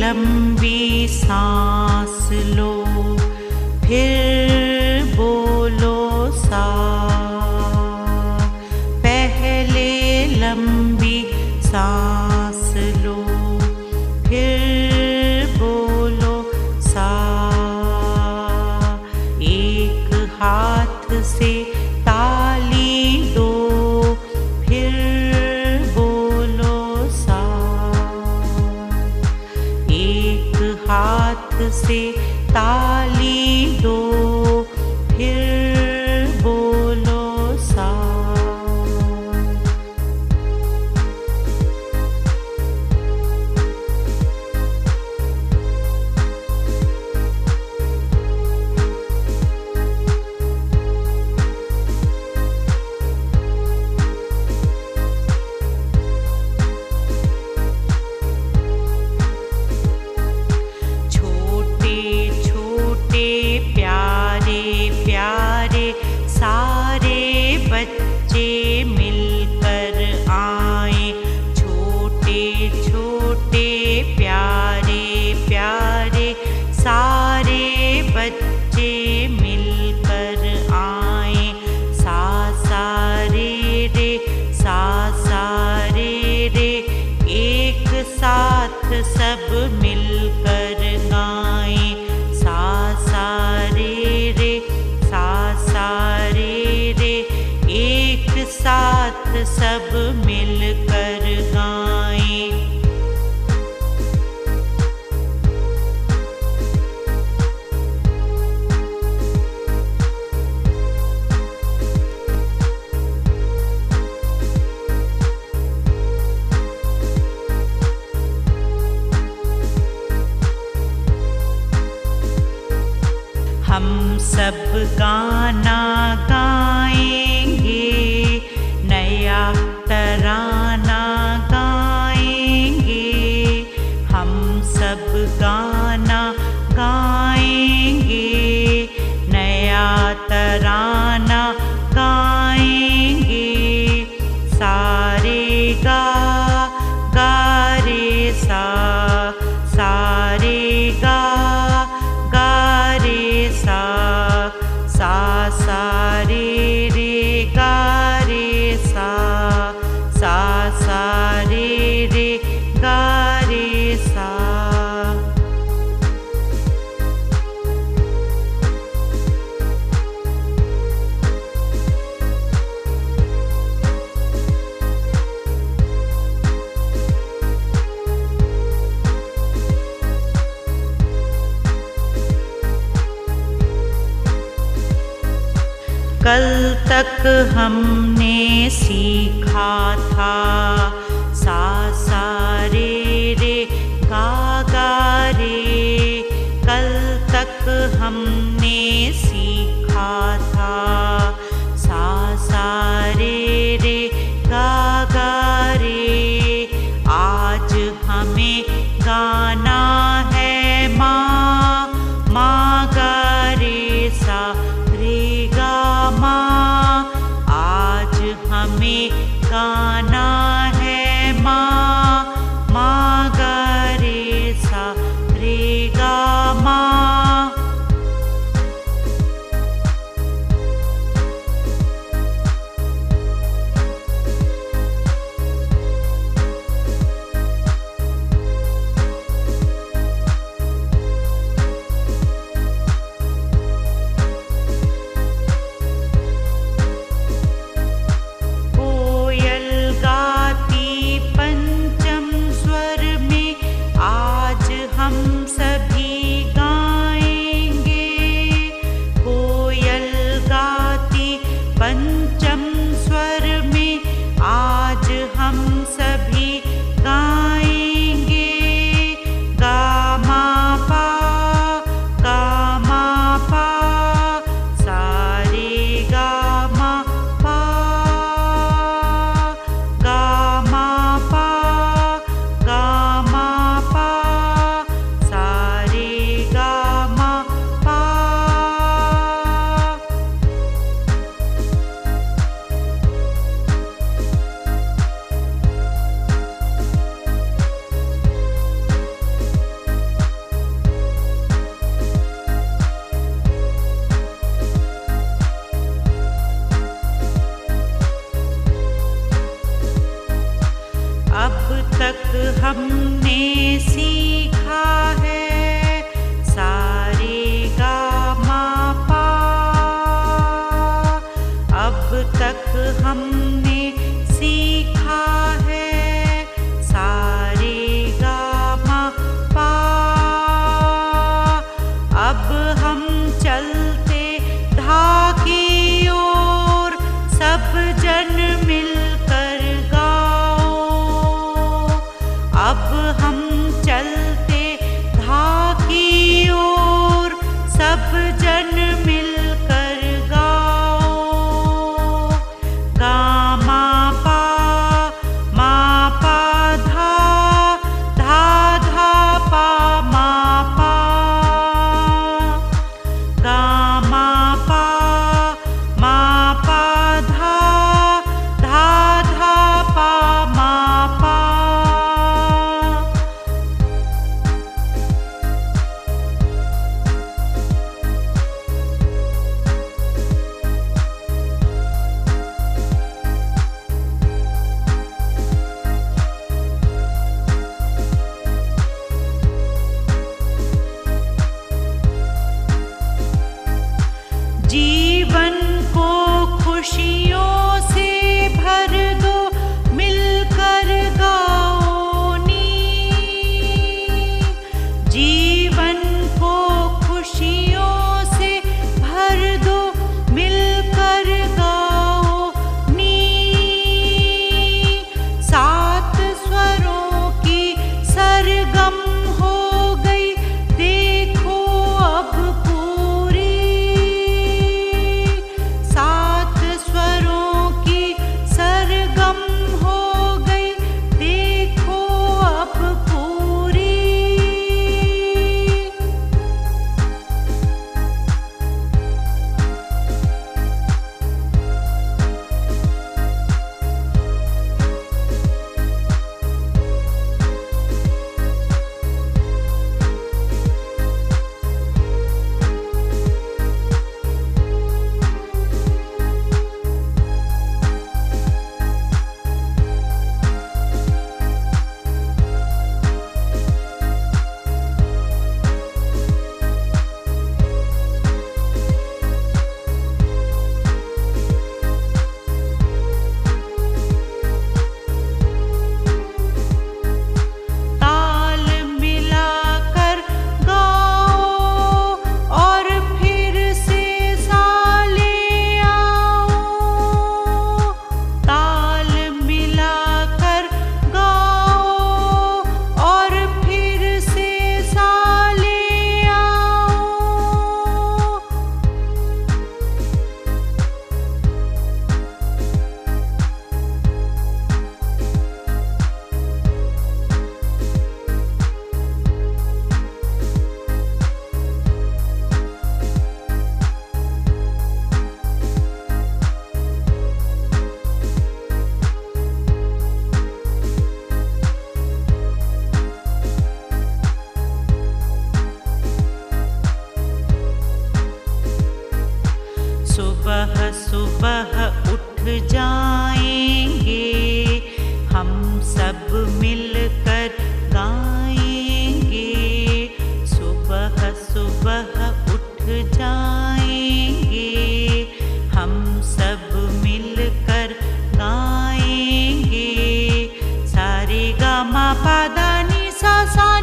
लंबी सांस लो, फिर बोलो सा। पहले लंबी सांस लो, फिर बोलो सा। एक हाथ से ताली दो, फिर बोलो सा। एक हाथ से ताली दो, फिर बोलो सा। सारे बच्चे मिलकर आए, छोटे छोटे प्यारे प्यारे सारे बच्चे मिलकर आए। सा सा रे रे, सा सा रे रे, एक साथ सब मिलकर गाएं। सा सा रे रे, सा सा रे रे, एक साथ सब मिलकर गाएं। हम सब गाना गाएंगे, नया तराना गाएंगे। हम सब गाना गाएंगे, नया तराना गाएंगे। सारे गा गा रे सा, सारे गा गा रे सा। सा सा रे रे, गा रे सा। सा सा रे रे, गा रे सा। कल तक हमने सीखा था, सा सा रे रे, गा गा रे। कल तक हमने सीखा था, सा सा रे रे, गा गा रे। आज हमें गाना है माँ, माँ गा रे सा रे गा माँ। आज हमें गाना है माँ, माँ गा रे सा रे गा माँ। हमने सीखा है सा रे गा मा पा। अब तक हमने सीखा है सा रे गा मा पा। अब हम चलते धा की ओर, सब जन मिलकर गाओ। अब हम चलते धा की ओर, सब जन मिलकर गाओ। गा मा पा धा, धा धा पा मा पा। गा मा पा धा, धा धा पा मा पा। जीवन को खुशियों से भर दो, मिलकर गाओ नी। जीवन को खुशियों से भर दो, मिलकर गाओ नी। सात स्वरों की सरगम हो गई, देखो अब पूरी। सात स्वरों की सरगम हो गई, देखो अब पूरी। ताल मिलाकर गाओ और फिर से साले आओ। ताल मिलाकर गाओ और फिर से साले आओ। सुबह सुबह उठ जाएंगे, हम सब मिलकर गाएंगे। सुबह सुबह उठ जाएंगे, हम सब मिलकर गाएंगे। सा रे गा मा पा धा नी सा सा